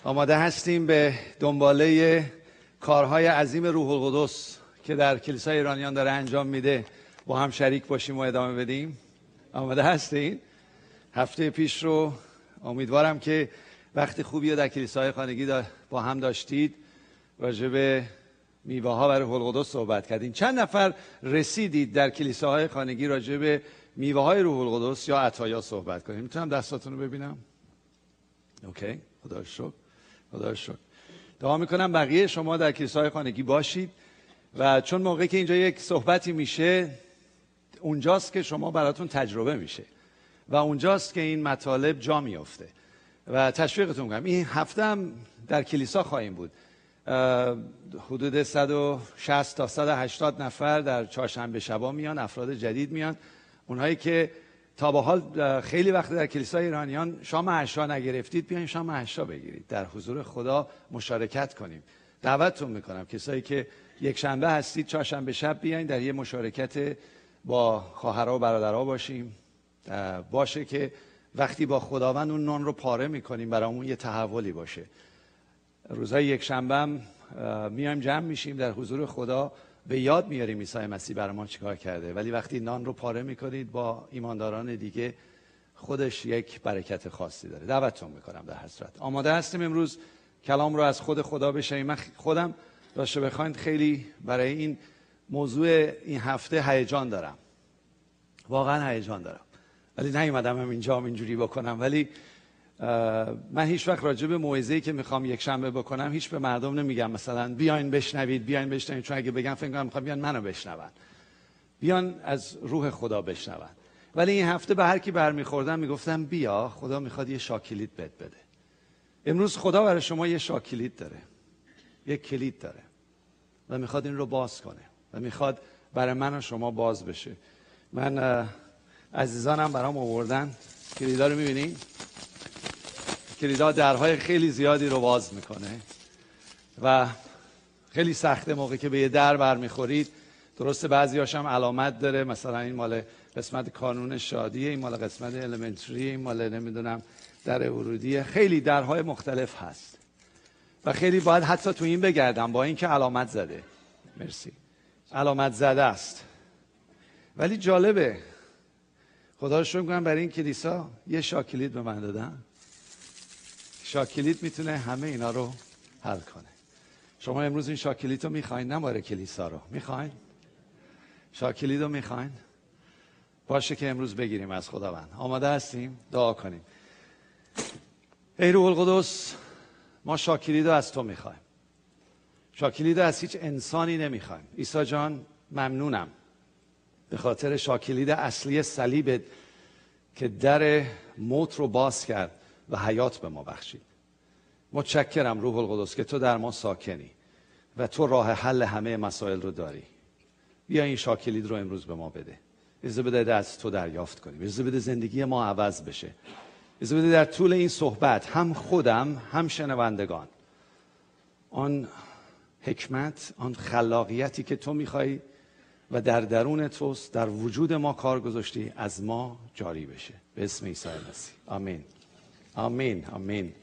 آماده هستیم به دنباله کارهای عظیم روح القدس که در کلیسای ایرانیان داره انجام میده با هم شریک باشیم و ادامه بدیم. آماده هستین؟ هفته پیش رو امیدوارم که وقت خوبی رو در کلیسای خانگی با هم داشتید. راجع به میوه ها و روح القدس صحبت کردیم. چند نفر رسیدید در کلیساهای خانگی راجع به میوه های روح القدس یا عطایا صحبت کنیم؟ میتونم دستاتون رو ببینم؟ اوکی، خدا رو شکر. خدا رو شکر. دعا میکنم بقیه شما در کلیساهای خانگی باشید و چون موقعی که اینجا یک صحبتی میشه اونجاست که شما براتون تجربه میشه و اونجاست که این مطالب جا میفته و تشویقتون میکنم. این هفته هم در کلیسا خواهیم بود. حدود 160 تا 180 نفر در چهارشنبه شبا میان، افراد جدید میان. اونهایی که تا به حال خیلی وقت در کلیسای ایرانیان شام عشا نگرفتید، بیاین شام عشا بگیرید، در حضور خدا مشارکت کنیم. دعوتتون میکنم کسایی که یک شنبه هستید چهارشنبه شب بیاین در یه مشارکت با خواهرها و برادرها باشیم. باشه که وقتی با خداوند اون نان رو پاره میکنیم برامون یه تحولی باشه. روزهای یک شنبه هم میایم جمع میشیم در حضور خدا، به یاد میاریم عیسی مسیح برای ما چیکار کرده، ولی وقتی نان رو پاره میکنید با ایمانداران دیگه خودش یک برکت خاصی داره. دعوتتون میکنم در حضرت. آماده هستیم امروز کلام رو از خود خدا بشنویم. من خودم راستش بخواید خیلی برای این موضوع این هفته هیجان دارم، واقعا هیجان دارم، ولی نیومدم اینجا اینجوری بکنم. ولی من هیچ وقت راجع به موعظه‌ای که میخوام یک شنبه بکنم هیچ به مردم نمیگم مثلا بیاین بشنوید، بیاین بشنوید، چون اگه بگم فکر کنم میخوام بیان منو بشنون، بیان از روح خدا بشنون. ولی این هفته به هر کی برمیخوردم میگفتم بیا، خدا میخواد یه شاکلیت بهت بده. امروز خدا برای شما یه شاکلیت داره، یه کلید داره و میخواد این رو باز کنه و میخواد برای من و شما باز بشه. من عزیزانم برام آوردن کلیدا رو، میبینین؟ کلیدا درهای خیلی زیادی رو باز میکنه و خیلی سخته موقعی که به یه در برمیخورید. درسته بعضی‌هاش هم علامت داره، مثلا این مال قسمت کانون شادیه، این مال قسمت المنتری، این مال نمیدونم در ورودیه. خیلی درهای مختلف هست و خیلی باید حتی تو این بگردم با اینکه علامت زده. مرسی، علامت زده است. ولی جالبه، خدا رو شکر کنم برای این کلیسا یه شاکلیت به من دادن. شاکلیت میتونه همه اینا رو حل کنه. شما امروز این شاکلیت رو میخواین؟ نه باره کلیسا رو میخواین؟ شاکلیت رو میخواین؟ باشه که امروز بگیریم از خداوند. آماده هستیم؟ دعا کنیم. ای روح القدس، ما شاکلیت رو از تو میخوایم. شاکلیت رو از هیچ انسانی نمیخوایم. عیسی جان ممنونم به خاطر شاکلیت اصلی صلیبت که در موت رو باز کرد و حیات به ما بخشید. متشکرم روح القدس که تو در ما ساکنی و تو راه حل همه مسائل رو داری. بیا این شاکلیت رو امروز به ما بده. اجازه بده از تو دریافت کنیم. اجازه بده زندگی ما عوض بشه. اجازه بده در طول این صحبت هم خودم هم شنوندگان آن حکمت، آن خلاقیتی که تو میخوای و در درون توست، در وجود ما کار گذاشتی، از ما جاری بشه. به اسم عیسی مسیح. آمین. آمین. آمین.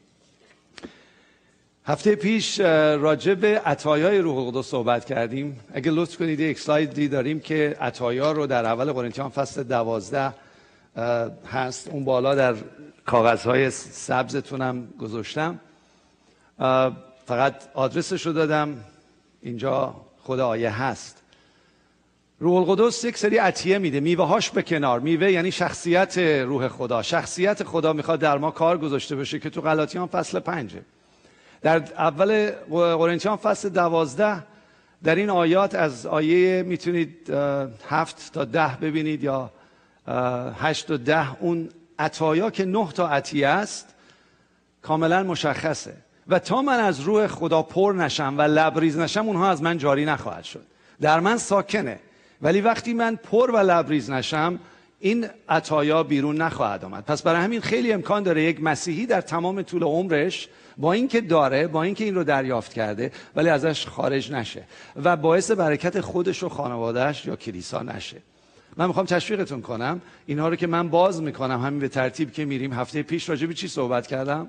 هفته پیش راجع به عطایای روح القدس صحبت کردیم. اگه لطف کنید یک اسلایدی داریم که عطایا رو در اول قرنتیان فصل 12 هست، اون بالا در کاغذهای سبزتونم گذاشتم. فقط آدرسش رو دادم، اینجا خود آیه هست. روح القدس یک سری عطیه میده، میوه هاش به کنار. میوه یعنی شخصیت روح خدا. شخصیت خدا میخواد در ما کار گذاشته بشه که تو غلاطیان فصل 5 در اول قرنتیان فصل 12 در این آیات از آیه میتونید 7 تا 10 ببینید یا 8 تا 10 اون عطایا که 9 تا عطیه است کاملا مشخصه. و تا من از روح خدا پر نشم و لبریز نشم اونها از من جاری نخواهد شد. در من ساکنه، ولی وقتی من پر و لبریز نشم این عطایا بیرون نخواهد آمد. پس برای همین خیلی امکان داره یک مسیحی در تمام طول عمرش با اینکه داره، با اینکه این رو دریافت کرده، ولی ازش خارج نشه و باعث برکت خودش و خانوادهش یا کلیسا نشه. من میخوام تشویقتون کنم اینها رو که من باز میکنم همین به ترتیب که میریم. هفته پیش راجع به چی صحبت کردم؟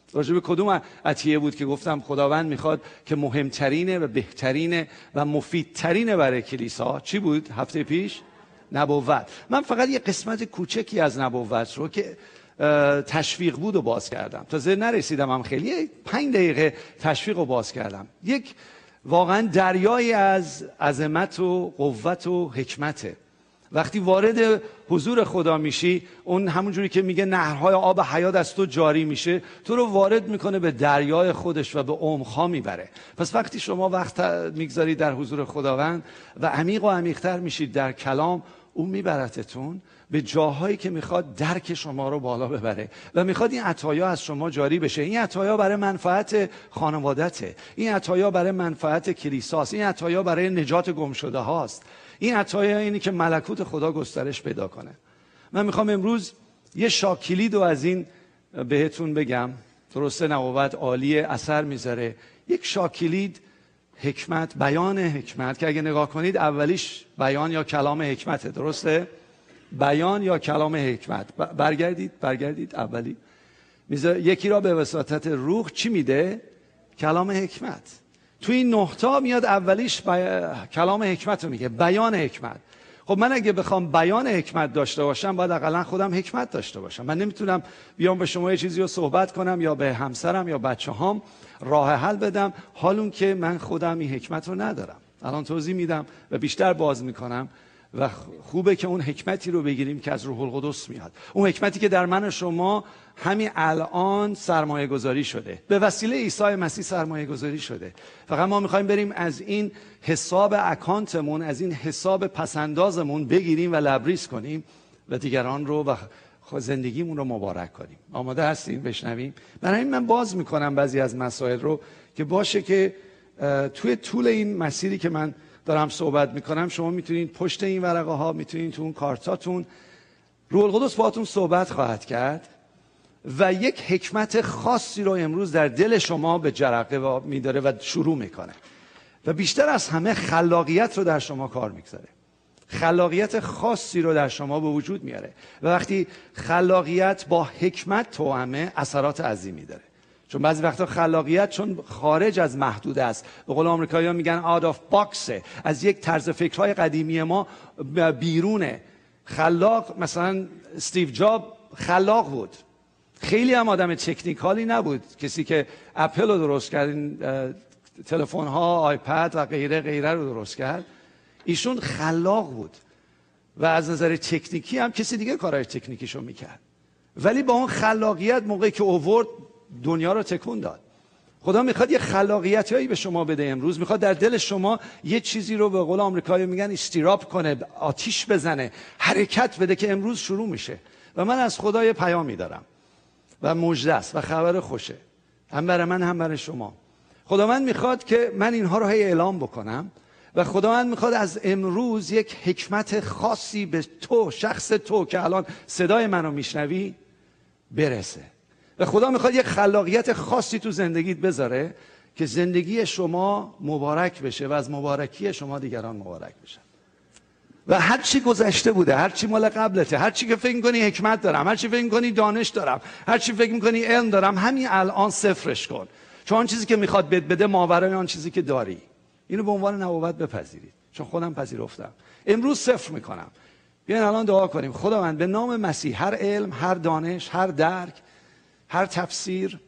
راجع به کدوم عطیه بود که گفتم خداوند میخواد که مهمترینه و بهترینه و مفیدترینه برای کلیسا؟ چی بود هفته پیش؟ نبوت. من فقط یه قسمت کوچکی از نبوت رو که تشویق بود و باز کردم. تازه نرسیدم هم خیلی 5 دقیقه تشویق رو باز کردم. یک واقعا دریایی از عظمت و قوت و حکمته. وقتی وارد حضور خدا میشی، اون همونجوری که میگه نهرهای آب حیات از تو جاری میشه، تو رو وارد میکنه به دریای خودش و به عمق‌ها میبره. پس وقتی شما وقت میگذارید در حضور خداوند و عمیق و عمیق‌تر میشید در کلام، اون میبرتتون به جاهایی که میخواد درک شما رو بالا ببره و میخواد این عطایا از شما جاری بشه. این عطایا برای منفعت خانوادته، این عطایا برای منفعت کلیساست، این عطایا برای نجات گمشده هاست، این عطایا اینی که ملکوت خدا گسترش پیدا کنه. من میخوام امروز یه شاکلید رو از این بهتون بگم. درسته نبوت عالی اثر میذاره. یک شاکلید حکمت، بیان حکمت که اگه نگاه کنید اولیش بیان یا کلام حکمته. درسته؟ بیان یا کلام حکمت. برگردید اولی. یکی را به وساطت روح چی میده؟ کلام حکمت. تو این 9 تا میاد اولیش کلام حکمت رو میگه، بیان حکمت. خب من اگه بخوام بیان حکمت داشته باشم باید اقلا خودم حکمت داشته باشم. من نمیتونم بیام به شما یه چیزی رو صحبت کنم یا به همسرم یا بچه‌هام راه حل بدم حالون که من خودم این حکمت رو ندارم. الان توضیح میدم و بیشتر باز میکنم و خوبه که اون حکمتی رو بگیریم که از روح القدس میاد. اون حکمتی که در من و شما همین الان سرمایه گذاری شده، به وسیله عیسی مسیح سرمایه گذاری شده. فقط ما میخوایم بریم از این حساب اکانتمون، از این حساب پسندازمون بگیریم و لبریز کنیم و دیگران رو و زندگیمون رو مبارک کنیم. آماده هستیم بشنویم؟ برای این من باز میکنم بعضی از مسائل رو که باشه که توی طول این مسیری که من دارم صحبت میکنم شما میتونید پشت این ورقه ها، میتونید تو اون کارتاتون، روح القدس باهاتون صحبت خواهد کرد و یک حکمت خاصی رو امروز در دل شما به جرقه میداره و شروع میکنه و بیشتر از همه خلاقیت رو در شما کار میگذاره. خلاقیت خاصی رو در شما به وجود میاره و وقتی خلاقیت با حکمت توأمه اثرات عظیمی داره. چون بعضی وقتا خلاقیت چون خارج از محدوده است، به قول آمریکایی‌ها میگن out of box، از یک طرز فکرهای قدیمی ما بیرونه. خلاق مثلا استیو جاب خلاق بود، خیلی هم آدم تکنیکالی نبود. کسی که اپل رو درست کرد، این تلفن ها، آیپد و غیره غیره رو درست کرد، ایشون خلاق بود و از نظر تکنیکی هم کسی دیگه کارهای تکنیکیشو میکرد، ولی با اون خلاقیت موقعی که اوورد دنیا رو تکون داد. خدا میخواد یه خلاقیتی به شما بده امروز، میخواد در دل شما یه چیزی رو به قول آمریکایی میگن استیراپ کنه، آتیش بزنه، حرکت بده که امروز شروع میشه. و من از خدا یه پیامی دارم و مژده است و خبر خوشه، هم برای من هم برای شما. خداوند میخواد که من اینها رو هی اعلام بکنم و خداوند میخواد از امروز یک حکمت خاصی به تو، شخص تو که الان صدای منو میشنوی برسه و خدا میخواد یک خلاقیت خاصی تو زندگیت بذاره که زندگی شما مبارک بشه و از مبارکی شما دیگران مبارک بشن. و هر چی گذشته بوده، هر چی مال قبلته، هر چی که فکر می‌کنی حکمت دارم، هر چی فکر می‌کنی دانش دارم، هر چی فکر می‌کنی علم دارم، همین الان صفرش کن. چون آن چیزی که میخواد بده ماورای آن چیزی که داری. اینو به عنوان نبوت بپذیرید، چون خودم پذیرفتم. امروز صفر میکنم. بیاین الان دعا کنیم. خداوند به نام مسیح هر علم، هر دانش، هر درک، هر تفسیر،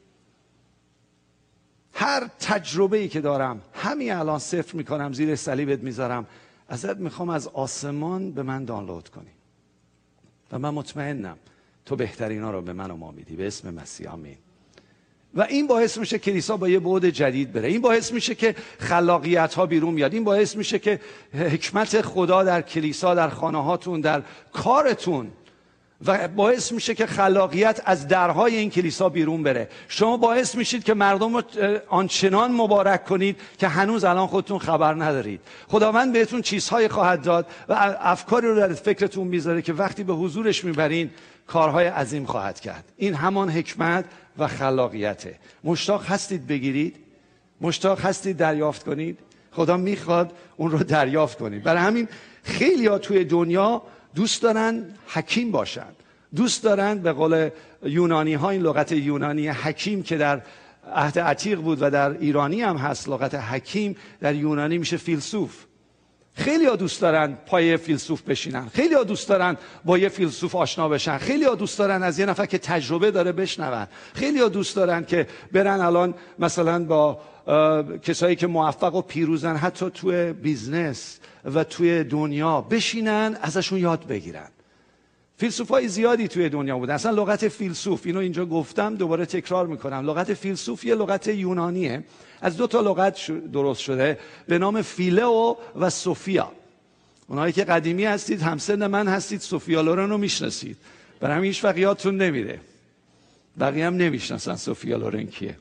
هر تجربه‌ای که دارم همین الان صفر میکنم، زیر صلیبت میذارم. ازت میخوام از آسمان به من دانلود کنی و من مطمئنم تو بهترینا رو به من و ما میدی. به اسم مسیح آمین. و این باعث میشه کلیسا با یه بعد جدید بره. این باعث میشه که خلاقیت ها بیرون بیاد. این باعث میشه که حکمت خدا در کلیسا، در خانه هاتون، در کارتون، و باعث میشه که خلاقیت از درهای این کلیسا بیرون بره. شما باعث میشید که مردم رو آنچنان مبارک کنید که هنوز الان خودتون خبر ندارید. خداوند بهتون چیزهایی خواهد داد و افکاری رو در فکرتون میذاره که وقتی به حضورش میبرین کارهای عظیم خواهد کرد. این همان حکمت و خلاقیته. مشتاق هستید بگیرید؟ مشتاق هستید دریافت کنید؟ خدا میخواد اون رو دریافت کنید. برای همین خیلی ها توی دنیا دوست دارن حکیم باشن، دوست دارن به قول یونانی ها، این لغت یونانی حکیم که در عهد عتیق بود و در ایرانی هم هست، لغت حکیم در یونانی میشه فیلسوف. خیلی ها دوست دارن پای فیلسوف بشینن، خیلی ها دوست دارن با یه فیلسوف آشنا بشن، خیلی ها دوست دارن از یه نفر که تجربه داره بشنون، خیلی ها دوست دارن که برن الان مثلا با کسایی که موفق و پیروزن حتی توی بیزنس و توی دنیا بشینن ازشون یاد بگیرن. فیلسوفای زیادی توی دنیا بودن. اصلا لغت فیلسوف، اینو اینجا گفتم دوباره تکرار میکنم، لغت فیلسوف یه لغت یونانیه، از دو تا لغت درست شده به نام فیلئو و سوفیا. اونایی که قدیمی هستید، همسن من هستید، سوفیا لورن رو میشناسید، برای همین هیچ وقت یادتون نمیره. بقیه هم نمیشناسن سوفیا لورن کیه.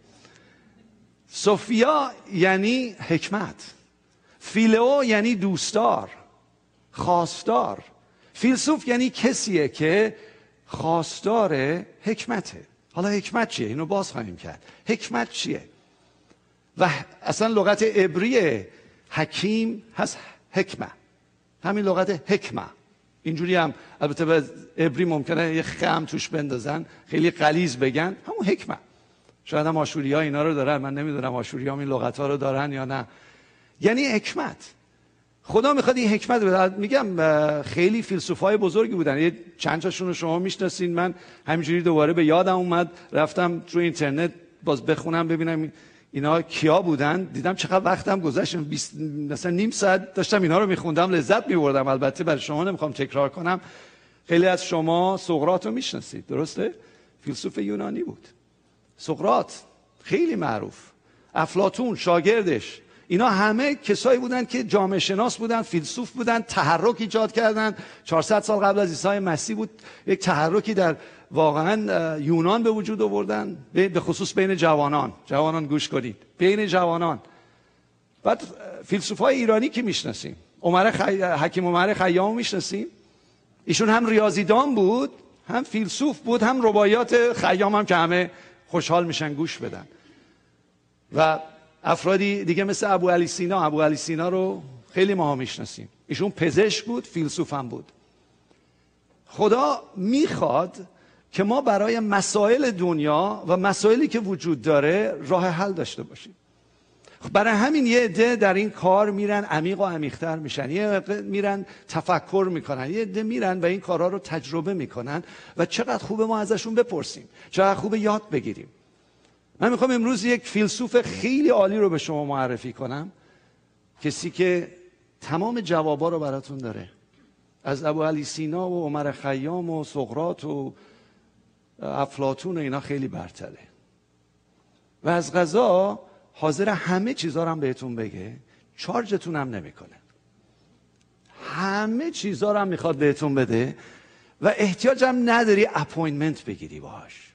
سوفیا یعنی حکمت، فیلئو یعنی دوستدار، خواستار. فیلسوف یعنی کسیه که خواستار حکمته. حالا حکمت چیه؟ اینو باز خواهیم کرد. حکمت چیه؟ و اصلا لغت عبری حکیم هست حکمه، همین لغت حکمه. اینجوری هم البته به عبری ممکنه یه خم توش بندازن، خیلی غلیظ بگن، همون حکمه. شاید هم آشوری ها اینا رو دارن، من نمیدونم آشوری ها این لغت ها رو دارن یا نه. یعنی حکمت. خدا میخواد این حکمت بده. میگم خیلی فیلسوفای بزرگی بودن، یه چند تاشون رو شما میشناسین. من همینجوری دوباره به یادم اومد، رفتم تو اینترنت باز بخونم ببینم اینا کیا بودن. دیدم چقدر وقتم گذشت، مثلا نیم ساعت داشتم اینا رو میخوندم، لذت میبردم. البته برای شما نمیخوام تکرار کنم. خیلی از شما سقراط رو میشناسید، درسته؟ فیلسوف یونانی بود. سقراط خیلی معروف، افلاطون شاگردش، اینا همه کسایی بودن که جامعه شناس بودن، فیلسوف بودن، تحرک ایجاد کردن. 400 سال قبل از عیسی مسیح بود یک تحرکی در واقعا یونان به وجود آوردن، به خصوص بین جوانان گوش کنید، بین جوانان. بعد فیلسوفای ایرانی که میشناسیم، حکیم عمر خیام میشناسیم، ایشون هم ریاضیدان بود، هم فیلسوف بود، هم رباعیات خیام هم که همه خوشحال میشن گوش بدن. و افرادی دیگه مثل ابو علی سینا رو خیلی ماها میشناسیم. ایشون پزشک بود، فیلسوف هم بود. خدا میخواد که ما برای مسائل دنیا و مسائلی که وجود داره راه حل داشته باشیم. برای همین یه عده در این کار میرن عمیق و عمیق‌تر میشن، یه عده میرن تفکر میکنن، یه عده میرن و این کارها رو تجربه میکنن و چقدر خوبه ما ازشون بپرسیم، چقدر خوبه یاد بگیریم. من میخوام امروز یک فیلسوف خیلی عالی رو به شما معرفی کنم، کسی که تمام جوابا رو براتون داره. از ابو علی سینا و عمر خیام و سقراط و افلاطون و اینا خیلی برتره و از قضا حاضر همه چیزا رو هم بهتون بگه، چارجتون هم نمیکنه. همه چیزا رو هم میخواد بهتون بده و احتیاج هم نداری اپوینتمنت بگیری باهاش.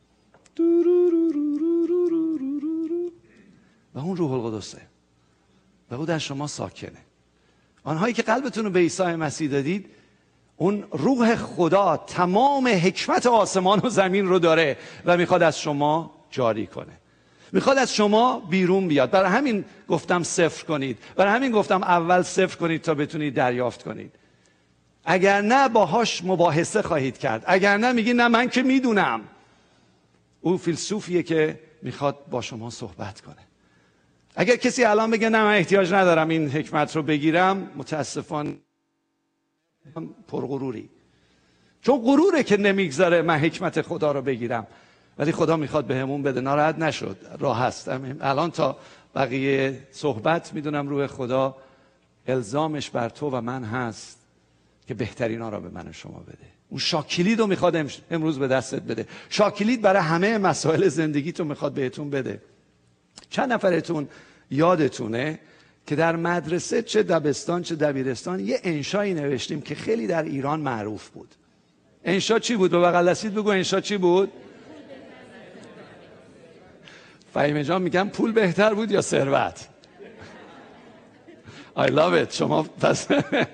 و اون روح القدسه و او در شما ساکنه. آنهایی که قلبتون رو به عیسی مسیح دادید، اون روح خدا تمام حکمت آسمان و زمین رو داره و میخواد از شما جاری کنه، میخواد از شما بیرون بیاد. برای همین گفتم صفر کنید، برای همین گفتم اول صفر کنید تا بتونید دریافت کنید. اگر نه باهاش مباحثه خواهید کرد، اگر نه میگی نه من که میدونم. او فیلسوفیه که میخواد با شما صحبت کنه. اگر کسی الان بگه نه من احتیاج ندارم این حکمت رو بگیرم، متاسفانه پرغروری، چون غروره که نمیگذاره من حکمت خدا رو بگیرم. ولی خدا میخواد بهمون بده. ناراحت نشد، راه هست. الان تا بقیه صحبت میدونم روح خدا الزامش بر تو و من هست که بهترین ها را به من و شما بده. اون شاکلید رو میخواد امروز به دستت بده. شاکلید برای همه مسائل زندگیتو میخواد بهتون بده. چند نفرتون یادتونه که در مدرسه چه دبستان چه دبیرستان یه انشایی نوشتیم که خیلی در ایران معروف بود. انشا چی بود؟ به بغل دستید بگو انشا چی بود؟ فهیمه جان میگم پول بهتر بود یا ثروت؟ I love it. شما پس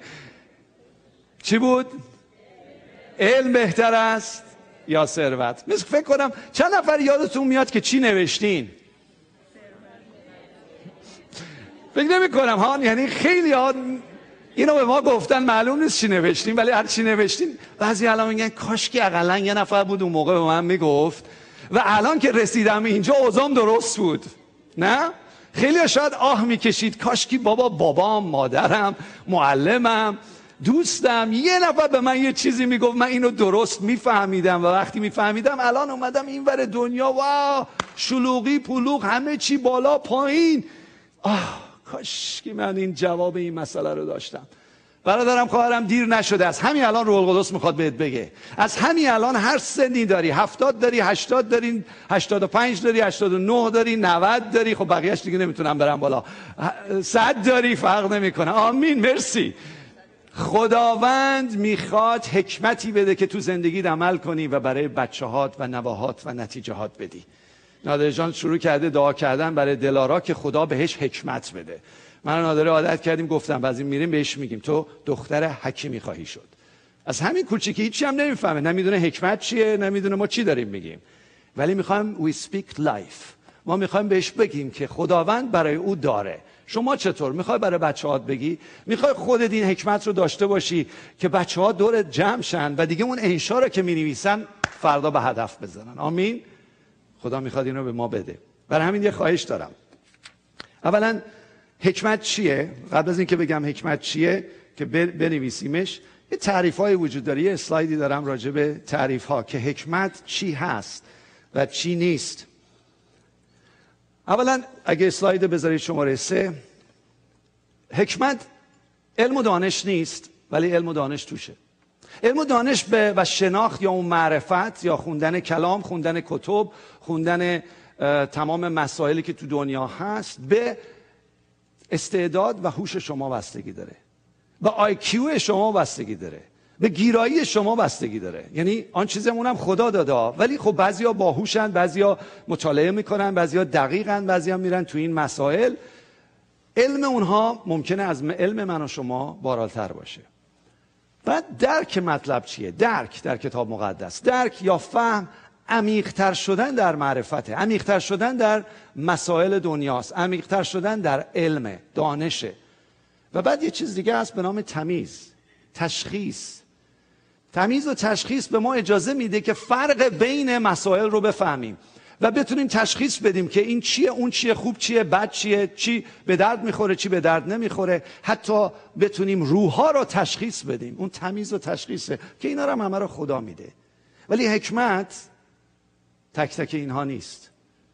چی بود؟ علم بهتر است یا ثروت؟ مثل فکر کنم چند نفر یادتون میاد که چی نوشتین؟ فکر نمی کنم ها، یعنی خیلی ها اینو به ما گفتن، معلوم نیست چی نوشتیم، ولی هر چی نوشتیم بعضی الان میگن کاش که اقلا یه نفر بود اون موقع به من میگفت و الان که رسیدم اینجا اوضاعم درست بود. نه؟ خیلی شاید آه میکشید کاش که بابام، مادرم، معلمم، دوستم یه نفر به من یه چیزی میگفت من اینو درست میفهمیدم و وقتی میفهمیدم الان اومدم این ور دنیا واو شلوغی پلوغ همه چی بالا پایین، کاش که من این جواب این مسئله رو داشتم. برادرم خواهرم دیر نشده، از همین الان روح القدس میخواد بهت بگه، از همین الان هر سنی داری، 70 داری، 80 داری، 85 داری، 89 داری، 90 داری، خب بقیهش دیگه نمیتونم برم بالا، 100 داری، فرق نمیکنه. آمین، مرسی. خداوند میخواد حکمتی بده که تو زندگیت عمل کنی و برای بچه‌هات و نواهات و نتیجهات بدی. نادر جان شروع کرده دعا کردن برای دلارا که خدا بهش حکمت بده. من و نادر عادت کردیم گفتم بعضی میریم بهش میگیم تو دختر حکیمی خواهی شد. از همین کوچیکی هیچی هم نمیفهمه، نمیدونه حکمت چیه، نمیدونه ما چی داریم میگیم، ولی میخوایم we speak life. ما میخوایم بهش بگیم که خداوند برای او داره. شما چطور میخوای برای بچه‌هات بگی؟ میخوای خودت این حکمت رو داشته باشی که بچه‌ها دورت جمع شن و دیگه اون انشا رو که مینویسن فردا به هدف بزنن. آمین. خدا میخواد اینو به ما بده. برای همین یه خواهش دارم. اولا حکمت چیه؟ قبل از اینکه بگم حکمت چیه که بنویسیمش، یه تعریف‌های وجود داره. یه اسلایدی دارم راجع به تعریف‌ها که حکمت چی هست و چی نیست. اولا اگه اسلاید بذارید شماره 3، حکمت علم و دانش نیست ولی علم و دانش توشه. علم و دانش و شناخت یا اون معرفت یا خوندن کلام، خوندن کتب، خوندن تمام مسائلی که تو دنیا هست به استعداد و هوش شما بستگی داره، به IQ شما بستگی داره، به گیرایی شما بستگی داره. یعنی آن چیزمون هم خدا داده، ولی خب بعضیا باهوشن، بعضیا مطالعه میکنن، بعضیا دقیقن، بعضیا میرن تو این مسائل. علم اونها ممکنه از علم من و شما بالاتر باشه. بعد درک مطلب چیه؟ درک در کتاب مقدس، درک یا فهم عمیق‌تر شدن در معرفته، عمیق‌تر شدن در مسائل دنیاست، عمیق‌تر شدن در علم، دانشه. و بعد یه چیز دیگه هست به نام تمیز، تشخیص. تمیز و تشخیص به ما اجازه میده که فرق بین مسائل رو بفهمیم و بتونیم تشخیص بدیم که این چیه، اون چیه، خوب چیه، بد چیه، چی به درد میخوره، چی به درد نمیخوره. حتی بتونیم روح‌ها رو تشخیص بدیم. اون تمیز و تشخیصه که اینا رو همه رو خدا میده. ولی حکمت تک تک اینها نیست.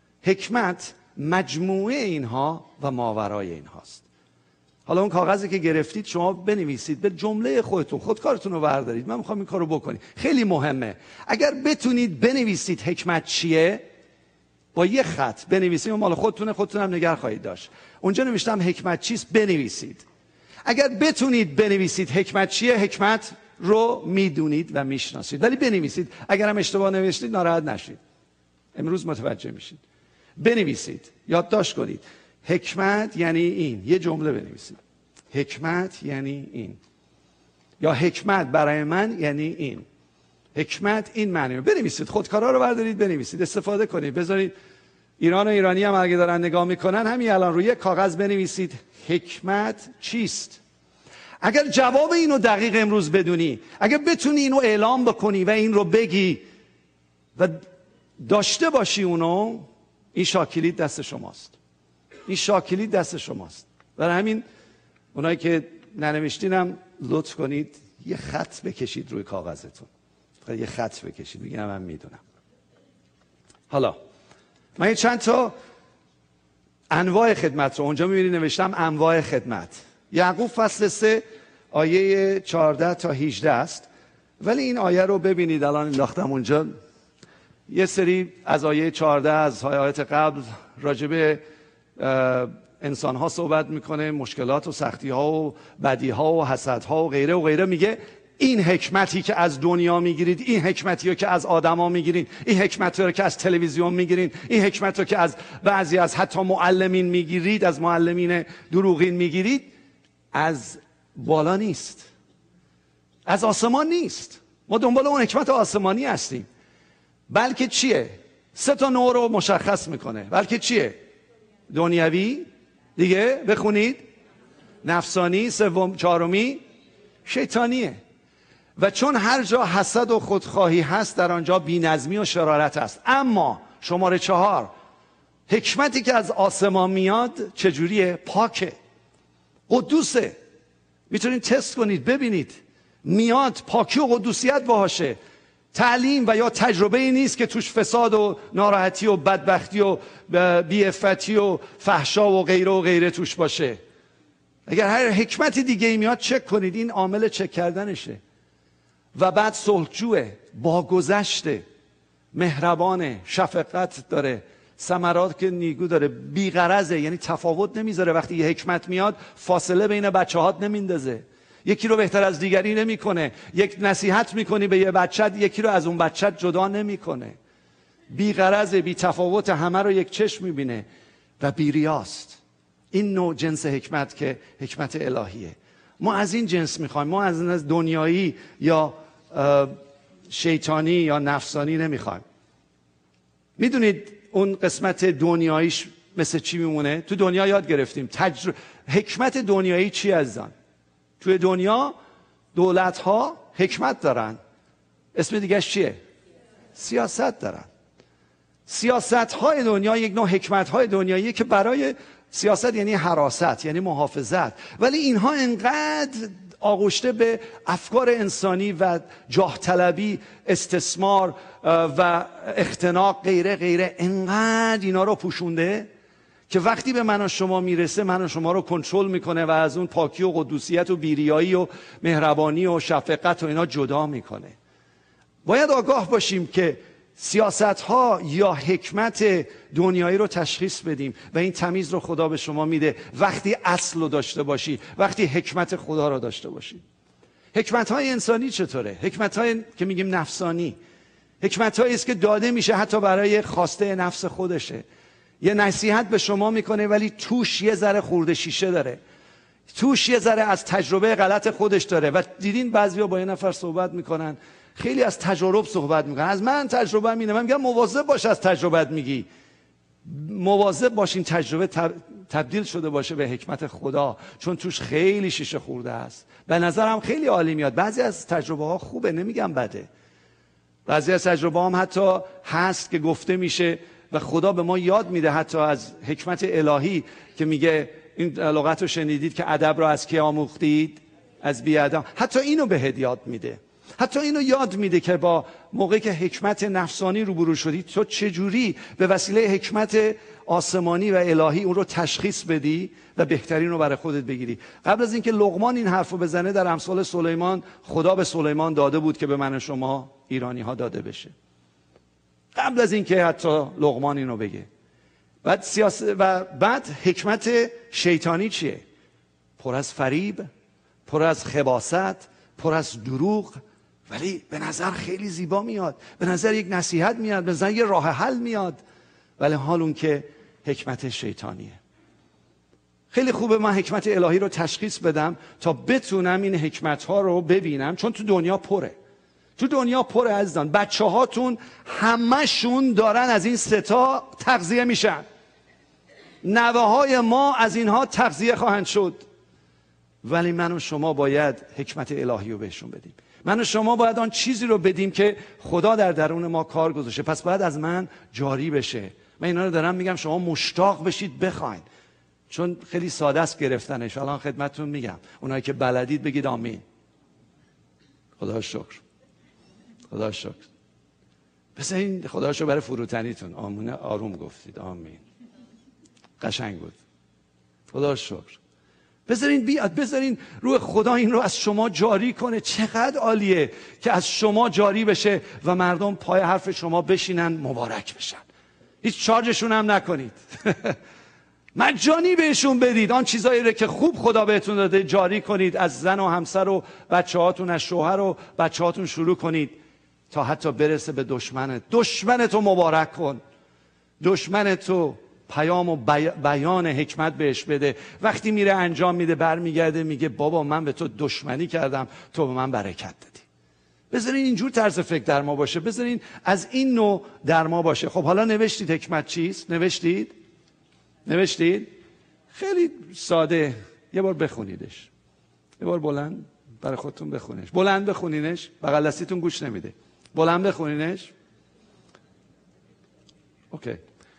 حکمت مجموعه اینها و ماورای اینهاست. حالا اون کاغذی که گرفتید شما بنویسید، به جمله خودتون خودکارتون رو بردارید. من میخوام این کارو بکنید، خیلی مهمه. اگر بتونید بنویسید حکمت چیه، با یه خط بنویسید، مال خودتونه، خودتون هم نگه خواهید داشت. اونجا نوشتم حکمت چیست، بنویسید. اگر بتونید بنویسید حکمت چیه، حکمت رو میدونید و میشناسید. ولی بنویسید. اگر هم اشتباه نوشتید ناراحت نشید، امروز متوجه میشید. بنویسید، یادداشت کنید. حکمت یعنی این، یه جمله بنویسید. حکمت یعنی این، یا حکمت برای من یعنی این. حکمت این معنی. بنویسید، خودکارا رو بردارید بنویسید، استفاده کنید، بذارید ایران و ایرانی هم اگه دارن نگاه میکنن همین الان روی کاغذ بنویسید حکمت چیست. اگر جواب اینو دقیق امروز بدونی، اگر بتونی اینو اعلام بکنی و این رو بگی و داشته باشی اونو، این شاکلیت دست شماست. این شاکلیت دست شماست. برای همین اونایی که ننوشتینم لطف کنید یه خط بکشید روی کاغذتون. یه خط بکشید بگید من میدونم. حالا من چند تا انواع خدمت رو اونجا میبینید نوشتم، انواع خدمت. یعقوب فصل 3 آیه 14 تا 18 است. ولی این آیه رو ببینید، الان انداختم اونجا. یه سری از آیه 14 از آیات قبل راجب انسان ها صحبت میکنه، مشکلات و سختی ها و بدی ها و حسد ها و غیره و غیره. میگه این حکمتی که از دنیا میگیرید، این حکمتی رو که از آدما میگیرین، این حکمتی رو که از تلویزیون میگیرین، این حکمت رو که از بعضی از حتی معلمین میگیرید، از معلمین دروغین میگیرید، از بالا نیست، از آسمان نیست. ما دنبال اون حکمت آسمانی هستیم. بلکه چیه؟ 3 تا نوع رو مشخص میکنه. بلکه چیه؟ دنیوی، دیگه بخونید، نفسانی، سوم چهارمی شیطانیه. و چون هر جا حسد و خودخواهی هست در آنجا بی‌نظمی و شرارت است. اما شماره 4، حکمتی که از آسمان میاد چجوریه؟ پاکه، قدوسه. میتونید تست کنید ببینید، میاد پاکی و قدوسیت باهاشه. تعلیم و یا تجربه ای نیست که توش فساد و ناراحتی و بدبختی و بی‌عفتی و فحشا و غیره توش باشه. اگر هر حکمتی دیگه ای میاد چک کنید، این عامل چک کردنشه. و بعد صلحجوه، باگذشته، مهربانه، شفقت داره، ثمرات که نیکو داره، بی‌غرضه، یعنی تفاوت نمیذاره. وقتی یه حکمت میاد فاصله بین بچه‌هات نمیندازه، یکی رو بهتر از دیگری نمیکنه. یک نصیحت میکنی به یه بچت، یکی رو از اون بچت جدا نمیکنه. بی‌غرضه، بی تفاوت، همه رو یک چشم میبینه و بی‌ریاست. این نوع جنس حکمت که حکمت الهیه. ما از این جنس میخوایم، ما از دنیایی یا شیطانی یا نفسانی نمیخوایم. میدونید اون قسمت دنیاییش مثل چی میمونه؟ تو دنیا یاد گرفتیم حکمت دنیایی چی عزیزان؟ توی دنیا دولت ها حکمت دارن، اسم دیگهش چیه؟ سیاست دارن. سیاست های دنیا یک نوع حکمت های دنیاییه که برای سیاست یعنی حراست، یعنی محافظت، ولی اینها انقدر آغشته به افکار انسانی و جاه طلبی، استثمار و اختناق غیره، انقدر اینا رو پوشونده که وقتی به من و شما میرسه من و شما رو کنترل میکنه و از اون پاکی و قدوسیت و بیریایی و مهربانی و شفقت و اینا جدا میکنه. باید آگاه باشیم که سیاست ها یا حکمت دنیایی رو تشخیص بدیم و این تمیز رو خدا به شما میده وقتی اصل رو داشته باشی، وقتی حکمت خدا رو داشته باشی. حکمت های انسانی چطوره؟ حکمت های که میگیم نفسانی، حکمت هایی است که داده میشه حتی برای خواسته نفس خودشه. یه نصیحت به شما میکنه ولی توش یه ذره خورده شیشه داره، توش یه ذره از تجربه غلط خودش داره. و دیدین بعضیا با یه نفر صحبت میکنن، خیلی از تجارب صحبت میکنن، از من تجربه اینه. من میگم مواظب باش از تجربت میگی، مواظب باش این تجربه تبدیل شده باشه به حکمت خدا، چون توش خیلی شیشه خورده است. به نظرم خیلی عالی میاد. بعضی از تجربه ها خوبه، نمیگم بده. بعضی از تجربه هم حتی هست که گفته میشه و خدا به ما یاد میده حتی از حکمت الهی که میگه، این لغت رو شنیدید که ادب رو از کی آموختید؟ از بی‌ادب. حتی اینو بهت یاد میده، حتی اینو یاد میده که با موقعی که حکمت نفسانی روبرو شدی تو چجوری به وسیله حکمت آسمانی و الهی اون رو تشخیص بدی و بهترین رو برای خودت بگیری. قبل از اینکه لقمان این حرف رو بزنه در امثال سلیمان خدا به سلیمان داده بود که به من و شما ایرانی ها داده بشه، قبل از اینکه حتی لقمان اینو بگه. بعد و بعد حکمت شیطانی چیه؟ پر از فریب، پر از خباثت، پر از دروغ، ولی به نظر خیلی زیبا میاد، به نظر یک نصیحت میاد، به نظر یک راه حل میاد، ولی حال اون که حکمت شیطانیه. خیلی خوبه من حکمت الهی رو تشخیص بدم تا بتونم این حکمت ها رو ببینم، چون تو دنیا پره. تو دنیا پره عزیزان. بچه هاتون همشون دارن از این ستا تغذیه میشن، نوه های ما از اینها تغذیه خواهند شد، ولی من و شما باید حکمت الهی رو بهشون بدیم. من و شما باید آن چیزی رو بدیم که خدا در درون ما کار گذاشته، پس باید از من جاری بشه. من اینا رو دارم میگم شما مشتاق بشید بخواین، چون خیلی ساده است گرفتنش. الان خدمتتون میگم، اونایی که بلدید بگید آمین. خدا شکر، خدا شکر. بذارین خدا شکر برای فروتنیتون آمونه آروم گفتید آمین، قشنگ بود. خدا شکر. بذارین بیاد، بذارین روح خدا این رو از شما جاری کنه. چقدر عالیه که از شما جاری بشه و مردم پای حرف شما بشینن مبارک بشن. هیچ چارجشون هم نکنید مجانی بهشون بدید. آن چیزایی رو که خوب خدا بهتون داده جاری کنید. از زن و همسر و بچه هاتون، از شوهر و بچه هاتون شروع کنید تا حتی برسه به دشمنت. دشمنتو مبارک کن، دشمنتو پیام و بیان حکمت بهش بده. وقتی میره انجام میده برمیگرده میگه بابا من به تو دشمنی کردم، تو به من برکت دادی. بذارین اینجور طرز فکر در ما باشه، بذارین از این نوع در ما باشه. خب حالا نوشتید حکمت چیست؟ نوشتید؟ خیلی ساده. یه بار بخونیدش، یه بار بلند برای خودتون بخونش، بلند بخونینش، بغل دستیتون گوش نمیده، بلند بخونینش. اوکی.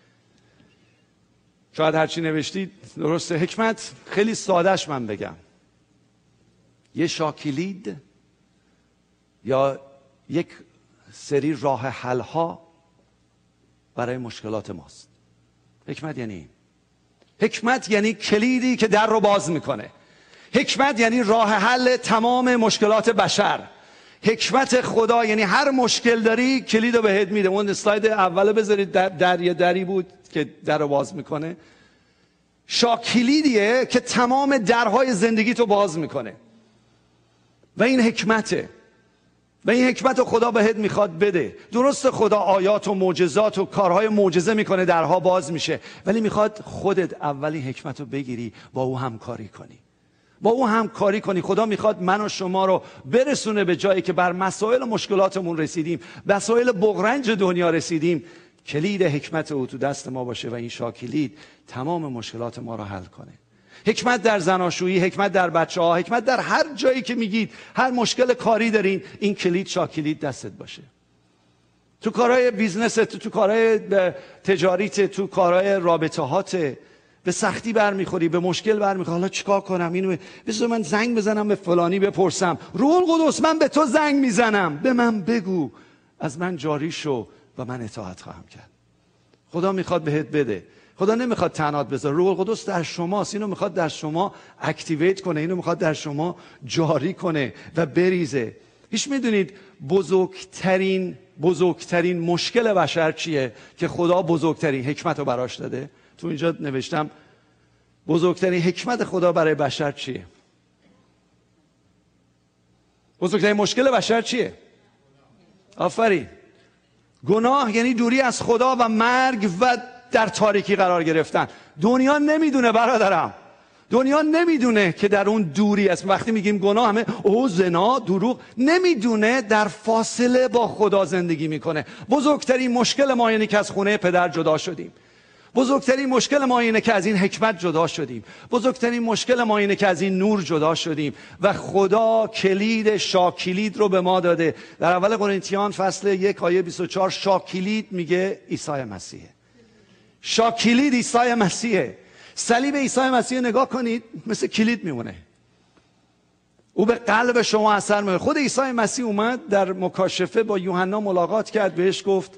شاید هرچی نوشتید درسته. حکمت خیلی سادهش من بگم، یه شاکلید یا یک سری راه حل ها برای مشکلات ماست. حکمت یعنی این. حکمت یعنی کلیدی که در رو باز میکنه. حکمت یعنی راه حل تمام مشکلات بشر. حکمت خدا یعنی هر مشکل داری کلید رو بهت میده. اون اسلاید اول بذارید، در یه دری بود که در رو باز میکنه. شاکلیدیه که تمام درهای زندگی تو باز میکنه و این حکمته و این حکمت رو خدا بهت میخواد بده. درست خدا آیات و معجزات و کارهای معجزه میکنه، درها باز میشه، ولی میخواد خودت اولی حکمت رو بگیری، با او همکاری کنی، با او همکاری کنی. خدا میخواد من و شما رو برسونه به جایی که بر مسائل و مشکلاتمون رسیدیم، مسائل بغرنج دنیا رسیدیم، کلید حکمت او تو دست ما باشه و این شاکلید تمام مشکلات ما رو حل کنه. حکمت در زناشویی، حکمت در بچه ها، حکمت در هر جایی که میگید هر مشکل کاری دارین، این کلید شاکلید دستت باشه. تو کارهای بیزنست، تو کارهای تجاریت، تو کارهای رابطه هات به سختی برمیخوری، به مشکل برمیخوری، حالا چیکار کنم؟ اینو بذار من زنگ بزنم به فلانی بپرسم. روح القدس من به تو زنگ میزنم، به من بگو، از من جاری شو و من اطاعت خواهم کرد. خدا میخواد بهت بده. خدا نمیخواد تنات بذاره. روح القدس در شماست، اینو میخواد در شما اکتیویت کنه، اینو میخواد در شما جاری کنه و بریزه. هیچ میدونید بزرگترین مشکل بشر چیه که خدا بزرگترین حکمت رو براش داده؟ تو اینجا نوشتم بزرگترین حکمت خدا برای بشر چیه؟ بزرگترین مشکل بشر چیه؟ آفرین. گناه یعنی دوری از خدا و مرگ و در تاریکی قرار گرفتن. دنیا نمیدونه برادرم، دنیا نمیدونه که در اون دوری است. وقتی میگیم گناه همه زنا، دروغ، نمیدونه در فاصله با خدا زندگی میکنه. بزرگترین مشکل ما اینه که از خونه پدر جدا شدیم. بزرگترین مشکل ما اینه که از این حکمت جدا شدیم. بزرگترین مشکل ما اینه که از این نور جدا شدیم و خدا کلید شاکلید رو به ما داده. در اول قرنتیان فصل 1 آیه 24 شاکلید میگه عیسی مسیحه. شاکلید عیسی مسیحه. صلیب عیسی مسیح نگاه کنید، مثل کلید میمونه. او به قلب شما اثر میکنه. خود عیسی مسیح اومد در مکاشفه با یوحنا ملاقات کرد، بهش گفت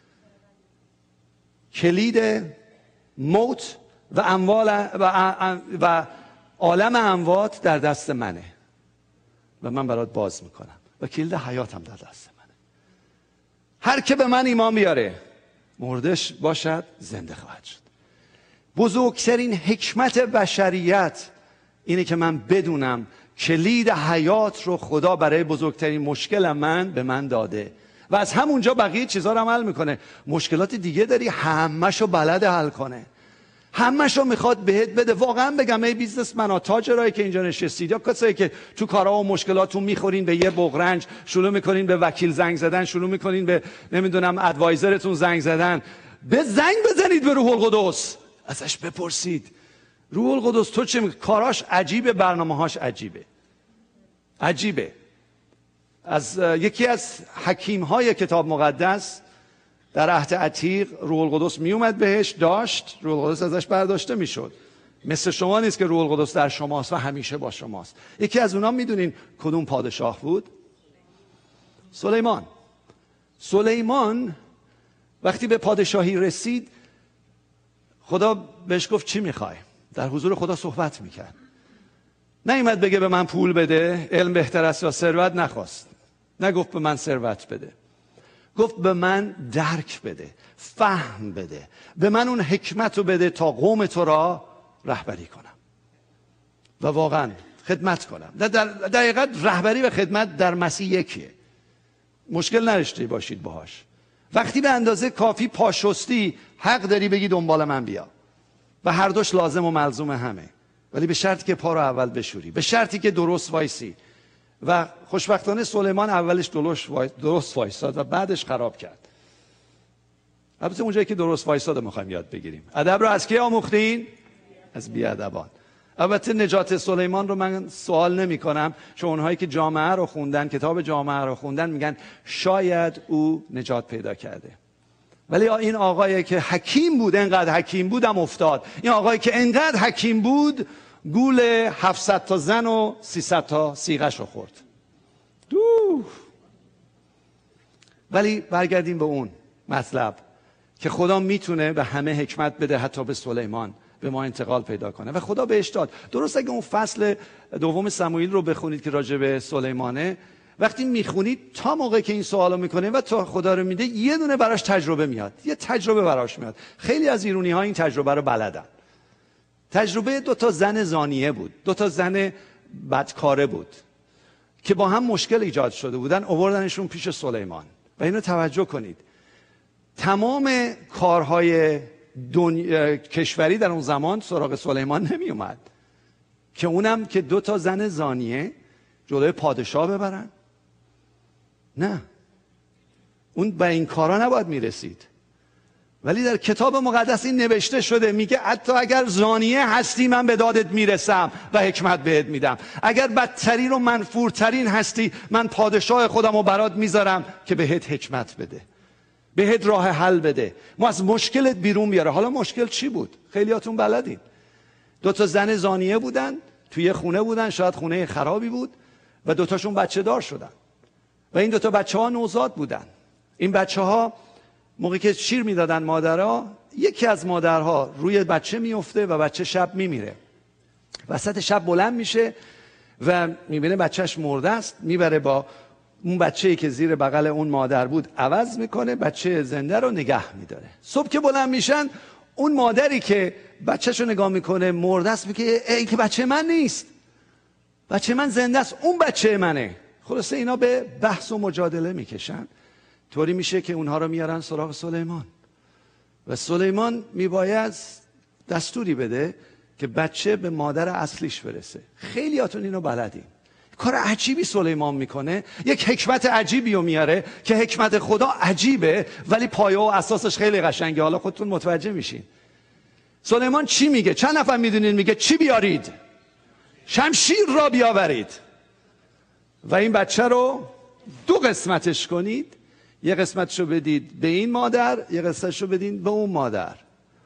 کلید موت و اموال و عالم اموات در دست منه و من برات باز میکنم و کلید حیاتم در دست منه. هر که به من ایمان بیاره مردش باشد زنده خواهد شد. بزرگترین حکمت بشریت اینه که من بدونم کلید حیات رو خدا برای بزرگترین مشکل من به من داده و از همونجا بقیه چیزا رو عمل میکنه. مشکلات دیگه داری، همه‌شو بلده حل کنه، همه‌شو میخواد بهت بده. واقعا بگم ای بیزنسمنا، تاجرایی که اینجا نشستید یا کسایی که تو کارها و مشکلاتون میخورین به یه بغرنج، شروع میکنین به وکیل زنگ زدن، شروع میکنین به نمیدونم ادوایزرتون زنگ زدن، به زنگ بزنید به روح القدس، ازش بپرسید روح القدس تو چه کاراش عجیبه، برنامه‌هاش عجیبه. از یکی از حکیم‌های کتاب مقدس در عهد عتیق روح القدس می اومد بهش، داشت، روح القدس ازش برداشته میشد. مثل شما نیست که روح القدس در شماست و همیشه با شماست. یکی از اونها میدونین کدوم پادشاه بود؟ سلیمان وقتی به پادشاهی رسید، خدا بهش گفت چی میخوای؟ در حضور خدا صحبت میکرد. نیامد بگه به من پول بده، علم بهتر است یا ثروت، نخواست. نگفت به من ثروت بده، گفت به من درک بده، فهم بده، به من اون حکمت رو بده تا قوم تو را رهبری کنم و واقعا خدمت کنم. در حقیقت رهبری و خدمت در مسیح یکیه، مشکل نداشته باشید باهاش. وقتی به اندازه کافی پاشستی، حق داری بگی دنبال من بیا و هر دوش لازم و ملزوم همه، ولی به شرطی که پا رو اول بشوری، به شرطی که درست وایسی. و خوشبختانه سلیمان اولش درست وایساد و بعدش خراب کرد. البته اونجایی که درست وایساد میخوایم یاد بگیریم. ادب رو از کی آموختین؟ از بیادبان. البته نجات سلیمان رو من سوال نمی کنم، چون اونهایی که جامعه رو خوندن، کتاب جامعه رو خوندن، میگن شاید او نجات پیدا کرده. ولی این آقایی که حکیم بود، انقدر حکیم بودم افتاد. این آقایی که انقدر حکیم بود گول 700 تا زن و 300 تا سیغش رو خورد. ولی برگردیم به اون مطلب که خدا میتونه به همه حکمت بده، حتی به سلیمان به ما انتقال پیدا کنه و خدا بهش داد. درست اگه اون فصل دوم سموئیل رو بخونید که راجع به سلیمانه، وقتی میخونید تا موقعی که این سوالو میکنه و تا خدا رو میده، یه دونه براش تجربه میاد، یه تجربه براش میاد. خیلی از ایرانی ها این تجربه رو بلدن. تجربه 2 زن زانیه بود، 2 زن بدکاره بود که با هم مشکل ایجاد شده بودن، آوردنشون پیش سلیمان. و اینو توجه کنید، تمام کارهای کشوری در اون زمان سراغ سلیمان نمی اومد، که اونم که 2 زن زانیه جلوی پادشاه ببرن. نه، اون به این کارا نباید میرسید. ولی در کتاب مقدس این نوشته شده، میگه حتی اگر زانیه هستی من به دادت میرسم و حکمت بهت میدم. اگر بدترین و منفورترین هستی من پادشاه خودم رو برات میذارم که بهت حکمت بده، بهت راه حل بده، ما از مشکلت بیرون بیاره. حالا مشکل چی بود؟ خیلیاتون بلدین. 2 زن زانیه بودن، توی خونه بودن، شاید خونه خرابی بود و 2 تاشون بچه دار شدن و این 2 بچه ها نوزاد بودن. این بچه ها موقعی که شیر میدادن مادرها، یکی از مادرها روی بچه میفته و بچه شب میمیره. وسط شب بلند میشه و میبینه بچهش مرده است، میبره با اون بچه‌ای که زیر بغل اون مادر بود عوض میکنه، بچه زنده رو نگه میداره. صبح که بلند میشن، اون مادری که بچه‌شو نگاه میکنه مرده است، میگه ای که بچه من نیست، بچه من زنده است، اون بچه منه. خلاصه اینا به بحث و مجادله میکشن. طوری میشه که اونها رو میارن سراغ سلیمان و سلیمان میباید دستوری بده که بچه به مادر اصلیش برسه. خیلیاتون اینو بلدین. کار عجیبی سلیمان میکنه، یک حکمت عجیبی رو میاره که حکمت خدا عجیبه ولی پایه و اساسش خیلی قشنگه. حالا خودتون متوجه میشین. سلیمان چی میگه؟ چند نفر میدونین میگه چی بیارید؟ شمشیر را بیاورید و این بچه رو 2 قسمتش کنید، یه قسمتشو بدید به این مادر، یه قسمتشو بدید به اون مادر.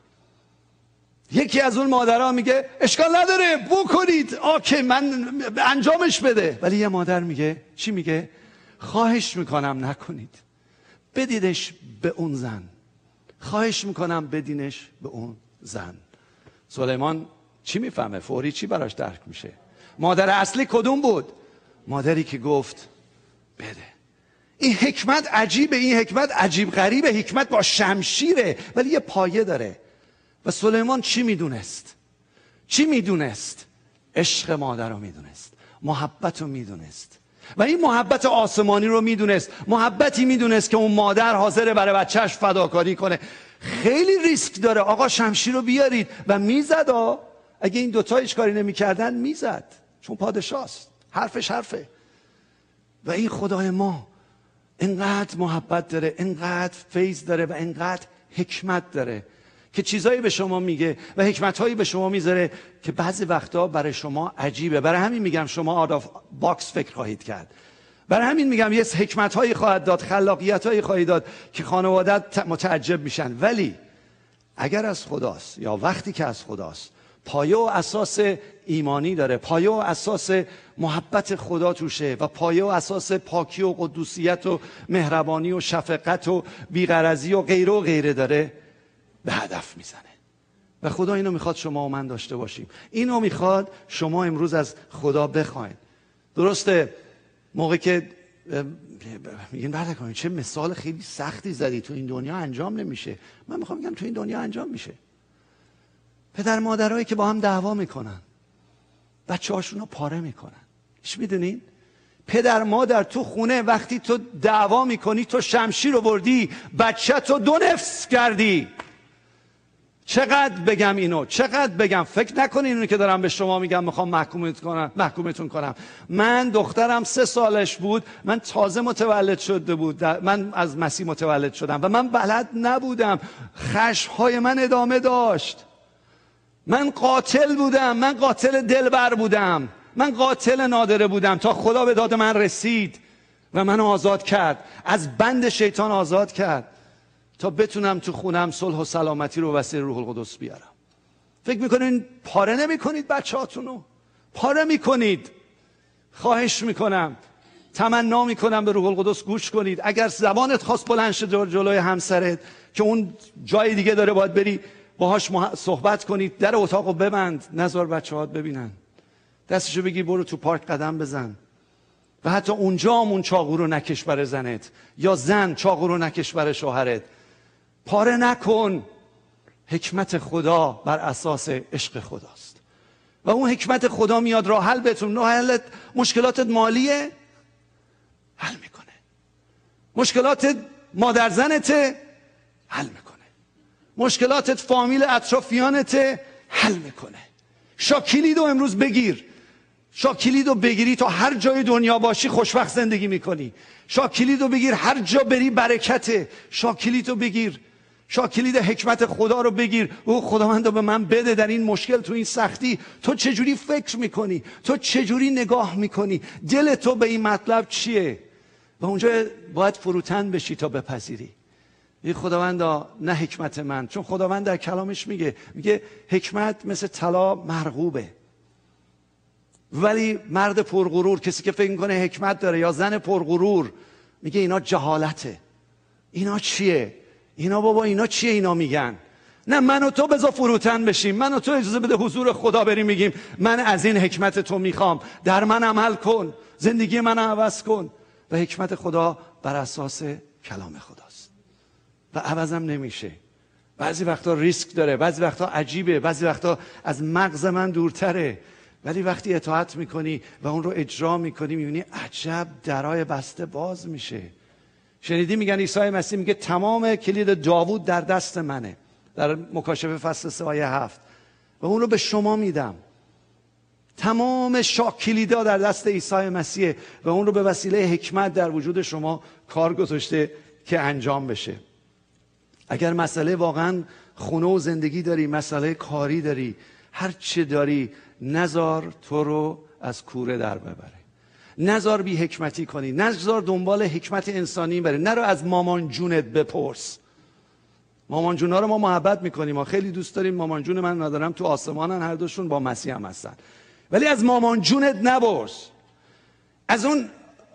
یکی از اون مادرها میگه اشکال نداره بکنید، آکه من انجامش بده. ولی یه مادر میگه چی میگه؟ خواهش میکنم نکنید، بدیدش به اون زن، خواهش میکنم بدینش به اون زن. سلیمان چی میفهمه؟ فوری چی براش درک میشه؟ مادر اصلی کدوم بود؟ مادری که گفت بده. این حکمت عجیبه، این حکمت عجیب غریبه، حکمت با شمشیره ولی یه پایه داره. و سلیمان چی میدونست؟ چی میدونست؟ عشق مادر رو میدونست، محبت رو میدونست و این محبت آسمانی رو میدونست. محبتی میدونست که اون مادر حاضره برای بچهش فداکاری کنه. خیلی ریسک داره. آقا شمشیر رو بیارید و میزد. اگه این 2 هیچ کاری نمیکردن میزد، چون پادشاست، حرفش حرفه. و این خدای ما انقدر محبت داره، انقدر فیض داره و انقدر حکمت داره که چیزایی به شما میگه و حکمتهایی به شما میذاره که بعضی وقتا برای شما عجیبه. برای همین میگم شما out of box فکر خواهید کرد. برای همین میگم یه حکمتهایی خواهد داد، خلاقیتهایی خواهید داد که خانوادت متعجب میشن. ولی اگر از خداست یا وقتی که از خداست، پایه و اساس ایمانی داره، پایه و اساس محبت خدا توشه و پایه و اساس پاکی و قدوسیت و مهربانی و شفقت و بی‌غرضی و غیره داره، به هدف میزنه. و خدا اینو میخواد شما و من داشته باشیم. اینو میخواد شما امروز از خدا بخواید. درسته موقع که میگین بعد کنید چه مثال خیلی سختی زدی، تو این دنیا انجام نمیشه. من میخوام بگم تو این دنیا انجام میشه. پدر مادرایی که با هم دعوا میکنن، بچه هاشون رو پاره میکنن. هیچ میدونین؟ پدر مادر تو خونه وقتی تو دعوا میکنی، تو شمشیر رو بردی، بچه تو 2 نفس کردی. چقدر بگم اینو، چقدر بگم؟ فکر نکنین اینو که دارم به شما میگم میخوام محکومتون کنم. من دخترم 3 سالش بود، من تازه متولد شده بود، من از مسیح متولد شدم و من بلد نبودم. خشم‌های من ادامه داشت. من قاتل بودم، من قاتل دلبر بودم، من قاتل نادره بودم تا خدا به داد من رسید و من آزاد کرد، از بند شیطان آزاد کرد تا بتونم تو خونم صلح و سلامتی رو وسیله روح القدس بیارم. فکر میکنین پاره نمیکنید بچه‌هاتونو؟ پاره میکنید. خواهش میکنم، تمنا میکنم به روح القدس گوش کنید. اگر زبانت خواست بلند شه جلوی همسرت که اون جای دیگه داره باید بری باهاش صحبت کنید، در اتاقو ببند، نذار بچه‌هات ببینن. دستشو بگیر برو تو پارک قدم بزن. و حتی اونجا هم اون چاقو رو نکش برای زنت، یا زن چاقو رو نکش برای شوهرت. پاره نکن. حکمت خدا بر اساس عشق خداست و اون حکمت خدا میاد راه حل بهتون. راه حلت مشکلاتت مالیه، حل میکنه. مشکلاتت مادر زنته، حل میکنه. مشکلاتت فامیل اطرافیانته، حل میکنه. شاکلیدو امروز بگیر. شاکلیدو بگیری تا هر جای دنیا باشی خوشبخت زندگی میکنی. شاکلیدو بگیر، هر جا بری برکته. شاکلیدو بگیر. شاکلید حکمت خدا رو بگیر. او خداوند به من بده در این مشکل، تو این سختی. تو چجوری فکر میکنی؟ تو چجوری نگاه میکنی؟ دل تو به این مطلب چیه؟ و اونجا باید فروتن بشی تا بپذیری. این خداوندا نه حکمت من، چون خداوند در کلامش میگه حکمت مثل طلا مرغوبه، ولی مرد پرغرور، کسی که فکر میکنه حکمت داره، یا زن پرغرور، میگه اینا جهالته. اینا چیه؟ اینا بابا اینا چیه اینا میگن؟ نه، من و تو بذار فروتن بشیم. من و تو اجازه بده حضور خدا بریم میگیم من از این حکمت تو میخوام، در من عمل کن، زندگی من عوض کن. و حکمت خدا بر اساس کلام خداست و عوضم نمیشه. بعضی وقتا ریسک داره، بعضی وقتا عجیبه، بعضی وقتا از مغز من دورتره، ولی وقتی اطاعت میکنی و اون رو اجرا میکنی میبینی عجب درای بسته باز میشه. شنیدی میگن عیسی مسیح میگه تمام کلید داوود در دست منه، در مکاشفه فصل 3 آیه 7، و اون رو به شما میدم. تمام کلیدا در دست عیسی مسیح و اون رو به وسیله حکمت در وجود شما کار گذاشته که انجام بشه. اگر مسئله واقعا خونه و زندگی داری، مسئله کاری داری، هر چی داری، نذار تو رو از کوره در ببره. نذار بی حکمتی کنی، نذار دنبال حکمت انسانی بری. نرو از مامان جونت بپرس. مامان جونا رو ما محبت میکنیم، ما خیلی دوست داریم. مامان جون من ندارم تو آسمانن، هر دوشون با مسیح هم هستن، ولی از مامان جونت نپرس. از اون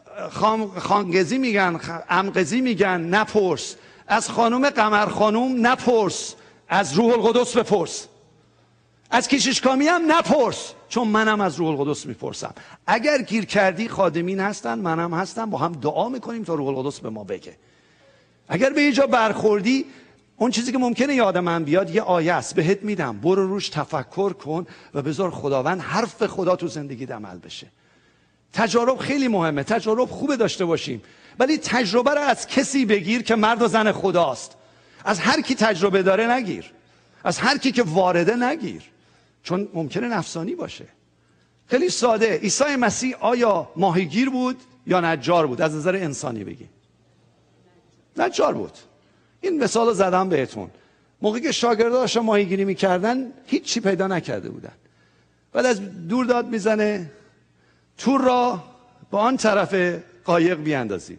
خانگزی میگن، امقزی میگن، نپرس. از خانم قمر خانوم نپرس، از روح القدس بپرس. از کشیشکامی هم نپرس، چون منم از روح القدس میپرسم. اگر گیر کردی خادمین هستن، منم هستم، با هم دعا میکنیم تا روح القدس به ما بگه. اگر به یه جا برخوردی، اون چیزی که ممکنه یادم من بیاد یه آیه است بهت میدم، برو روش تفکر کن و بذار خداوند حرف خدا تو زندگیت عمل بشه. تجارب خیلی مهمه، تجارب خوبه داشته باشیم، ولی تجربه رو از کسی بگیر که مرد و زن خداست. از هر کی تجربه داره نگیر، از هر کی که وارده نگیر، چون ممکنه نفسانی باشه. خیلی ساده، عیسی مسیح آیا ماهیگیر بود یا نجار بود؟ از نظر انسانی بگی. نجار بود. این مثال رو زدم بهتون. موقعی که شاگرداش ماهیگیری میکردن هیچی پیدا نکرده بودن. بعد از دور داد میزنه تور را با آن طرف قایق بیاندازید.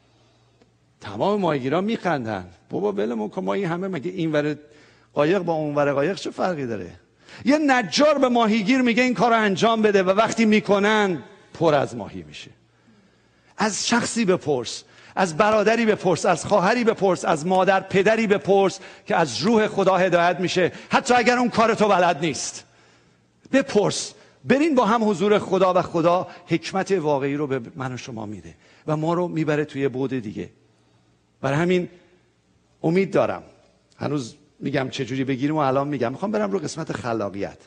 تمام ماهیگیران میخندن. بابا ولمون کن، ما این همه مگه این ور قایق با اون ور قایق چه فرقی داره؟ یه نجار به ماهیگیر میگه این کار رو انجام بده و وقتی میکنن پر از ماهی میشه. از شخصی بپرس، از برادری بپرس، از خواهری بپرس، از مادر پدری بپرس که از روح خدا هدایت میشه، حتی اگر اون کار تو بلد نیست. بپرس. برین با هم حضور خدا و خدا حکمت واقعی رو به من و شما میده و ما رو میبره توی بعد دیگه. برای همین امید دارم. هنوز میگم چجوری بگیریم و الان میگم. میخوام برم رو قسمت خلاقیت.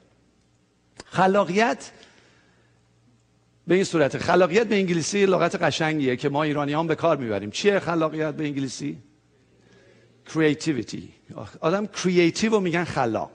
خلاقیت به این صورت، خلاقیت به انگلیسی لغت قشنگیه که ما ایرانیان به کار میبریم. چیه خلاقیت به انگلیسی؟ creativity. آدم کریتیو رو میگن خلاق.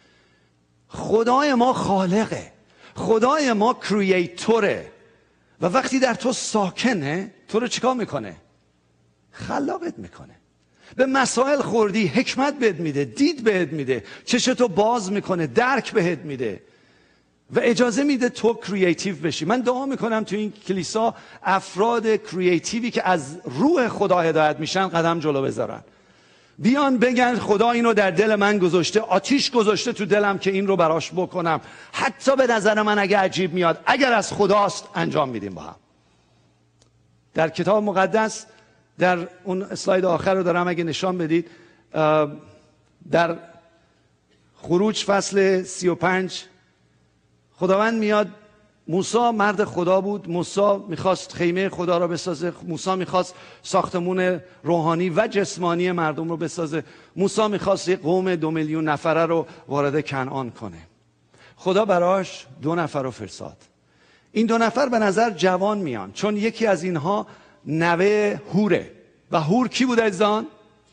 خدای ما خالقه، خدای ما کرییتوره و وقتی در تو ساکنه تو رو چیکار میکنه؟ خلاقت میکنه. به مسائل خوردی، حکمت بهت میده، دید بهت میده، چشتو باز میکنه، درک بهت میده و اجازه میده تو کریتیو بشی. من دعا میکنم تو این کلیسا افراد کریتیوی که از روح خدا هدایت میشن قدم جلو بذارن، بیان بگن خدا اینو در دل من گذاشته، آتیش گذاشته تو دلم که این رو براش بکنم، حتی به نظر من اگه عجیب میاد، اگر از خداست انجام میدیم با هم. در کتاب مقدس در اون اسلاید آخر رو دارم اگه نشان بدید، در خروج فصل 35 خداوند میاد، موسی مرد خدا بود، موسی میخواست خیمه خدا رو بسازه، موسی میخواست ساختمون روحانی و جسمانی مردم رو بسازه، موسی میخواست یک قوم 2 میلیون نفره رو وارد کنعان کنه. خدا براش 2 نفر رو فرستاد. این 2 نفر به نظر جوان میان، چون یکی از اینها نوه هوره. و هور کی بود عزیزان؟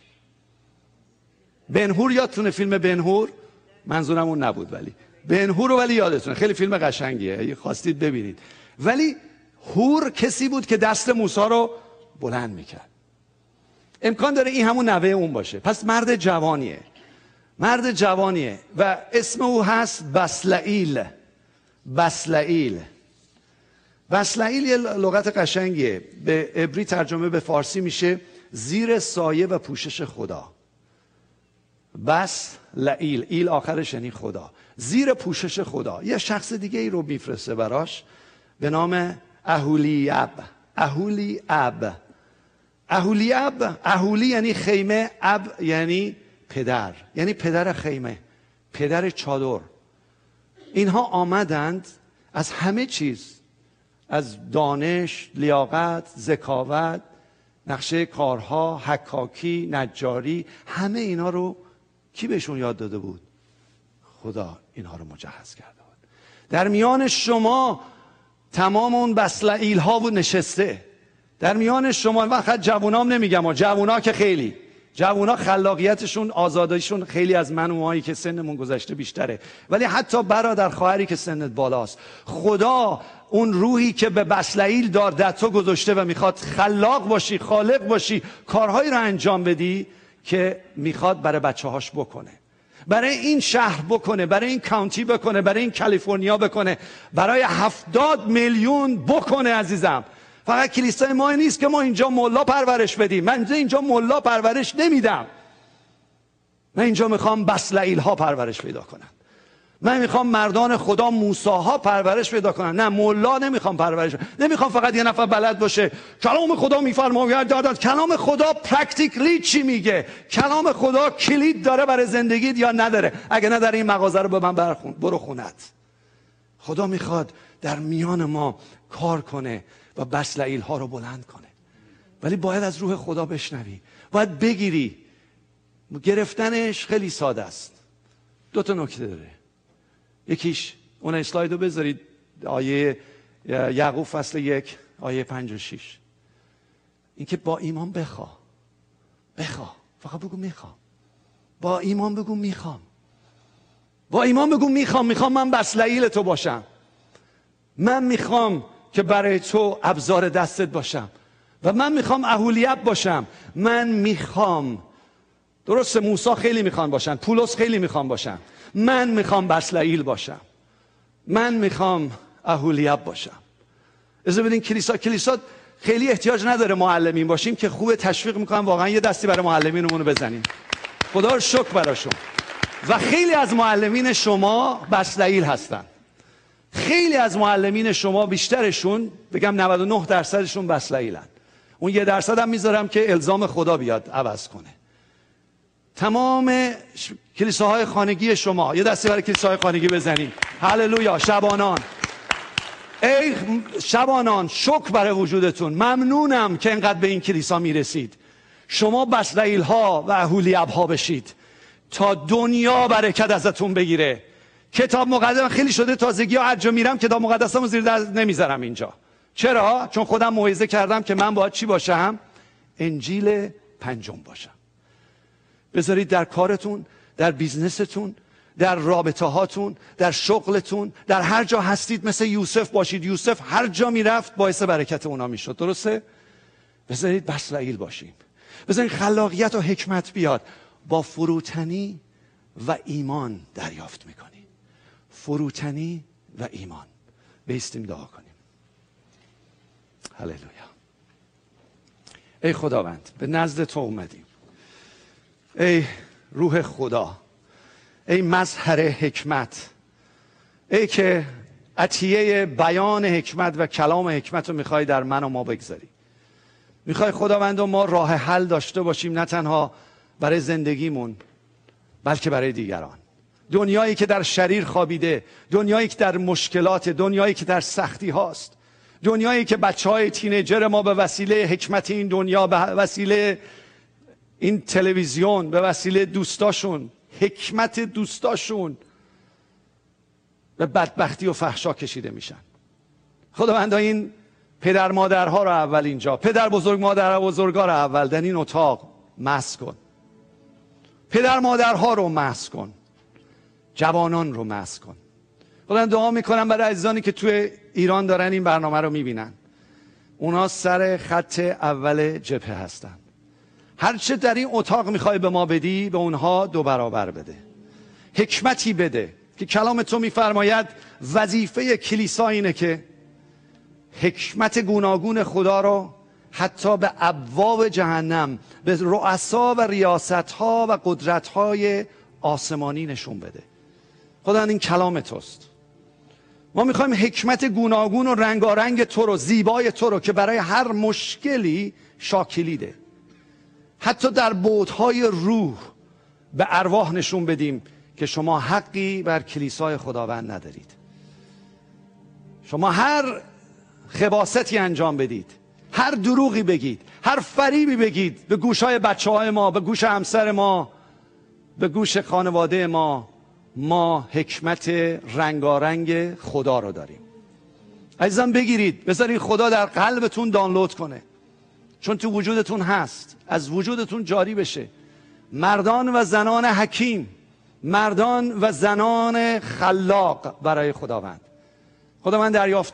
بن هور. یادتونه فیلم بن هور؟ منظورم اون نبود، ولی بن هور رو ولی یادتونه، خیلی فیلم قشنگیه، اگه خواستید ببینید. ولی هور کسی بود که دست موسی رو بلند میکرد. امکان داره این همون نوه اون باشه. پس مرد جوانیه، مرد جوانیه و اسم او هست بسلئیل. بسلئیل. بسلئیل یه لغت قشنگیه، به عبری ترجمه به فارسی میشه زیر سایه و پوشش خدا. بسلئیل، ایل آخرش یعنی خدا، زیر پوشش خدا. یه شخص دیگه ای رو میفرسته براش به نام اهولیاب. اهولیاب. اهولیاب، اهولی یعنی خیمه، اب یعنی پدر، یعنی پدر خیمه، پدر چادر. اینها آمدند از همه چیز، از دانش، لیاقت، ذکاوت، نقشه کارها، حکاکی، نجاری، همه اینا رو کی بهشون یاد داده بود؟ خدا اینها رو مجهز کرده بود. در میان شما تمام اون بسلئیل ها بود نشسته. در میان شما، فقط جوونام نمیگم، و جوونا که خیلی، جوونا خلاقیتشون، آزادیشون خیلی از من و مایی که سنمون گذشته بیشتره، ولی حتی برادر خواهری که سنت بالاست، خدا اون روحی که به بسلئیل دار در تو گذاشته و میخواد خلاق باشی، خالق باشی، کارهایی رو انجام بدی که میخواد برای بچه هاش بکنه، برای این شهر بکنه، برای این کانتی بکنه، برای این کالیفرنیا بکنه، برای 70 میلیون بکنه. عزیزم، فقط کلیسای ما نیست که ما اینجا ملا پرورش بدیم. من اینجا ملا پرورش نمیدم، من اینجا میخوام بسلئیل ها پرورش پیدا کنن. من میخوام مردان خدا، موسی ها پرورش پیدا کنن. نه، ملا نمیخوام پرورش، نمیخوام فقط یه نفر بلد باشه کلام خدا میفرماید دادات. کلام خدا پرکتیکلی چی میگه؟ کلام خدا کلید داره برای زندگیت یا نداره؟ اگه نداره این مغازه رو به من برو خونت. خدا میخواد در میان ما کار کنه و بسلئیل ها رو بلند کنه، ولی باید از روح خدا بشنوی، باید بگیری. گرفتنش خیلی ساده است. 2 تا نکته داره. یکیش، اون اسلاید رو بذارید، آیه یعقوب فصل 1 آیه 5 و 6، این که با ایمان بخوا، فقط بگو میخوام. با ایمان بگو میخوام. با ایمان بگو میخوام من بسلئیل تو باشم. من میخوام که برای تو ابزار دستت باشم و من میخوام اهولیاب باشم. من میخوام، درسته موسی خیلی میخوان باشن، پولس خیلی میخوان باشن، من میخوام بسلئیل باشم، من میخوام اهولیاب باشم. اجازه بدین کلیسا خیلی احتیاج نداره معلمین باشیم که خوب تشویق میکنم واقعا یه دستی برای معلمینمون رو بزنیم. خدا رو شکر براشون. و خیلی از معلمین شما بسلئیل هستن. خیلی از معلمین شما، بیشترشون، بگم 99% بسلئیلن. اون 1% هم میذارم که الزام خدا بیاد عوض کنه. تمام کلیساهای خانگی شما، یه دستی برای کلیساهای خانگی بزنیم. هللویا. شبانان، ای شبانان، شکر برای وجودتون. ممنونم که انقدر به این کلیسا میرسید. شما بسلئیل ها و اهولیاب ها بشید تا دنیا برکت ازتون بگیره. کتاب مقدس خیلی شده تازگی ها، هر جا میرم کتاب مقدسمو زیر دست نمیذارم اینجا. چرا؟ چون خودم موعظه کردم که من باید چی باشم؟ انجیل 5 باشم. بذارید در کارتون، در بیزنستون، در رابطه هاتون، در شغلتون، در هر جا هستید مثل یوسف باشید. یوسف هر جا میرفت باعث برکت اونا میشد. درسته؟ بذارید بسلئیل باشیم. بذارین خلاقیت و حکمت بیاد. با فروتنی و ایمان دریافت میکنی. فروتنی و ایمان. بایستیم دعا کنیم. هللویا. ای خداوند، به نزد تو اومدیم. ای روح خدا، ای مظهر حکمت، ای که عطیه بیان حکمت و کلام حکمت رو میخوای در من و ما بگذاری. میخوای خداوند و ما راه حل داشته باشیم، نه تنها برای زندگیمون بلکه برای دیگران. دنیایی که در شریر خوابیده، دنیایی که در مشکلات، دنیایی که در سختی هاست، دنیایی که بچهای تینیجر ما به وسیله حکمت این دنیا، به وسیله این تلویزیون، به وسیله دوستاشون، حکمت دوستاشون، به بدبختی و فحشا کشیده میشن. خداوند این پدر مادرها رو اول اینجا، پدر بزرگ مادر و بزرگا رو اول در این اتاق محض کن. پدر مادرها رو محض کن، جوانان رو محض کن. خداوند دعا میکنم برای عزیزانی که توی ایران دارن این برنامه رو میبینن. اونا سر خط اول جبهه هستن. هرچه در این اتاق میخوای به ما بدی، به اونها 2 برابر بده. حکمتی بده که کلام تو میفرماید وظیفه کلیسا اینه که حکمت گوناگون خدا رو حتی به ابواب جهنم، به رؤسا و ریاست‌ها و قدرت‌های آسمانی نشون بده. خداوند این کلام توست. ما میخوایم حکمت گوناگون و رنگارنگ تو رو، زیبای تو رو که برای هر مشکلی شاکلیده، حتی در بعدهای روح به ارواح نشون بدیم که شما حقی بر کلیسای خداوند ندارید. شما هر خباثتی انجام بدید، هر دروغی بگید، هر فریبی بگید به گوشهای بچه‌های ما، به گوش همسر ما، به گوش خانواده ما حکمت رنگارنگ خدا رو داریم. عزیزان بگیرید، بذارید خدا در قلبتون دانلود کنه، چون تو وجودتون هست، از وجودتون جاری بشه. مردان و زنان حکیم، مردان و زنان خلاق برای خداوند. خداوند دریافت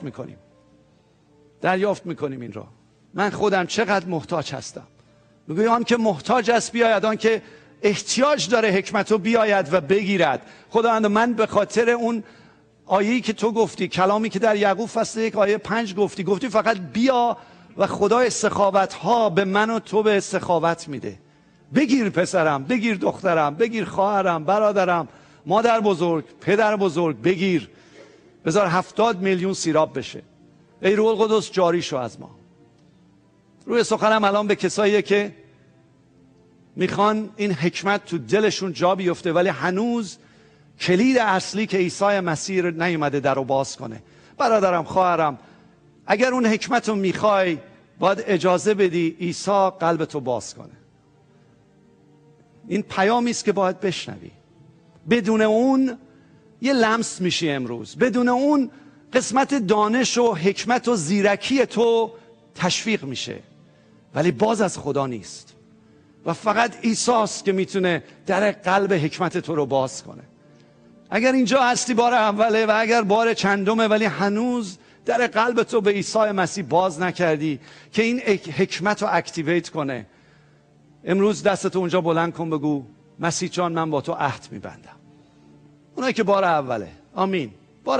میکنیم این را. من خودم چقدر محتاج هستم. میگوی آن که محتاج است بیاید، آن که احتیاج داره حکمت رو بیاید و بگیرد. خداوند من به خاطر اون آیه‌ای که تو گفتی، کلامی که در یعقوب فصل 1 آیه 5 گفتی فقط بیا و خدای سخاوت ها به من و تو به سخاوت میده. بگیر پسرم، بگیر دخترم، بگیر خواهرم، برادرم، مادر بزرگ، پدر بزرگ، بگیر. بذار 70 میلیون سیراب بشه. ای روح القدس جاری شو از ما. روی سخنم الان به کساییه که میخوان این حکمت تو دلشون جا بیفته، ولی هنوز کلید اصلی که عیسی مسیح نیومده در رو باز کنه. برادرم، خواهرم، اگر اون حکمت رو میخوای باید اجازه بدی عیسی قلبتو باز کنه. این پیامی است که باید بشنوی. بدون اون یه لمس میشی امروز. بدون اون قسمت دانش و حکمت و زیرکی تو تشویق میشه، ولی باز از خدا نیست و فقط عیسی است که میتونه در قلب حکمت تو رو باز کنه. اگر اینجا هستی بار اوله و اگر بار چندمه ولی هنوز در قلب تو به عیسی مسیح باز نکردی که این حکمت رو اکتیویت کنه، امروز دستتو اونجا بلند کن، بگو مسیح جان من با تو عهد میبندم. اونایی که بار اوله، آمین. بار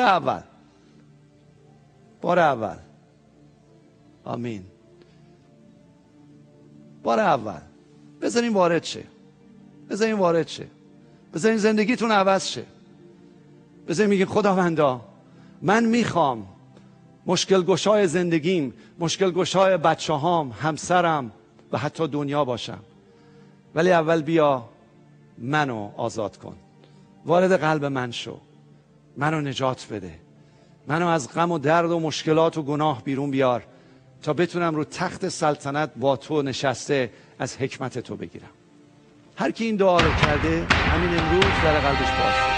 اول آمین. بار اول بذارین وارد شه، بذارین زندگیتون عوض شه. بذارین میگین خداوندا من میخوام مشکل گشای زندگیم، مشکل گشای بچه هام، همسرم و حتی دنیا باشم، ولی اول بیا منو آزاد کن، وارد قلب من شو، منو نجات بده، منو از غم و درد و مشکلات و گناه بیرون بیار تا بتونم رو تخت سلطنت با تو نشسته از حکمت تو بگیرم. هر کی این دعا رو کرده همین امروز در قلبش باشه.